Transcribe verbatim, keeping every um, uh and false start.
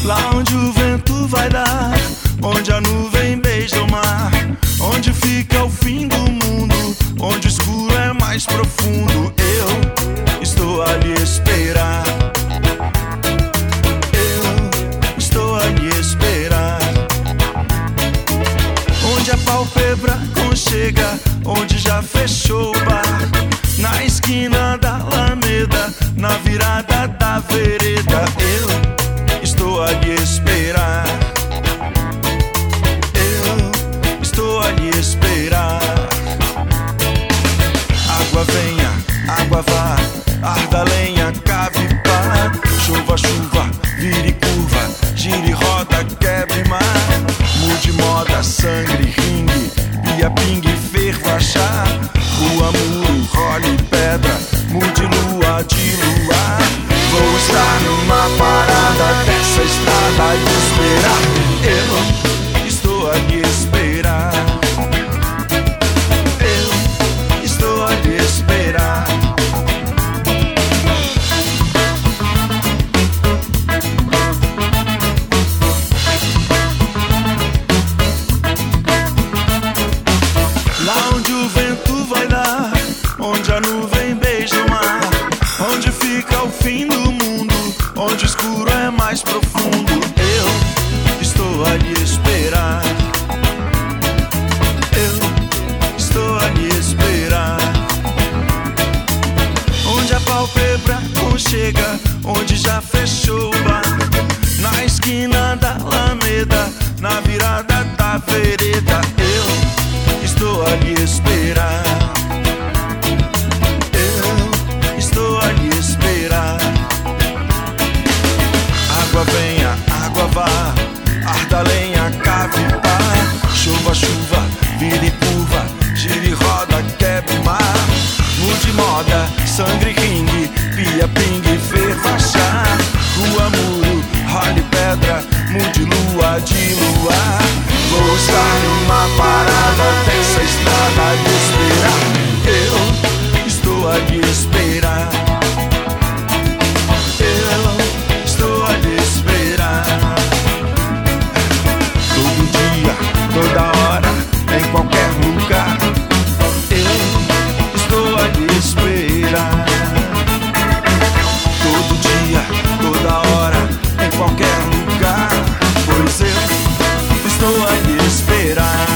Lá onde o vento vai dar, onde a nuvem beija o mar, onde fica o fim do mundo, onde o escuro é mais profundo. Eu estou a lhe esperar. Eu estou a lhe esperar. Onde a pálpebra conchega, onde já fechou o bar, na esquina da Alameda, na virada da vereda. Eu estou a lhe esperar. Eu estou a lhe esperar. Água venha, água vá, arda lenha, cave pá. Chuva, chuva, vire curva, gire roda, quebre mar. Mude moda, sangre, ringue, pia, pingue, ferva, chá. Rua, muro, role, pedra, mude lua de luar. Vou estar numa parada dessa estrada e esperar. Eu estou a lhe esperar. Eu estou a lhe esperar. Lá onde o vento vai dar, onde a nuvem beija o mar, onde fica o fim do mundo, onde o escuro é mais profundo. Eu estou a lhe esperar. Eu estou a lhe esperar. Onde a pálpebra conchega, onde já fechou o bar, na esquina da Alameda, na virada da vereda. Eu estou a lhe esperar. Eu estou a lhe esperar. Água venha, água vá, arda lenha, cave pá. Chuva, chuva, vire curva, gire roda, quebre mar. Mude moda, sangre, ringue, pia, pingue, ferva, chá. Rua, muro, role, pedra, mude lua de luar. Vou estar numa parada dessa estrada e esperar. Eu estou a lhe esperar. Eu estou a lhe esperar. Todo dia, toda hora, em qualquer lugar. Eu estou a lhe esperar. Todo dia, toda hora, em qualquer lugar. Pois eu estou a lhe esperar.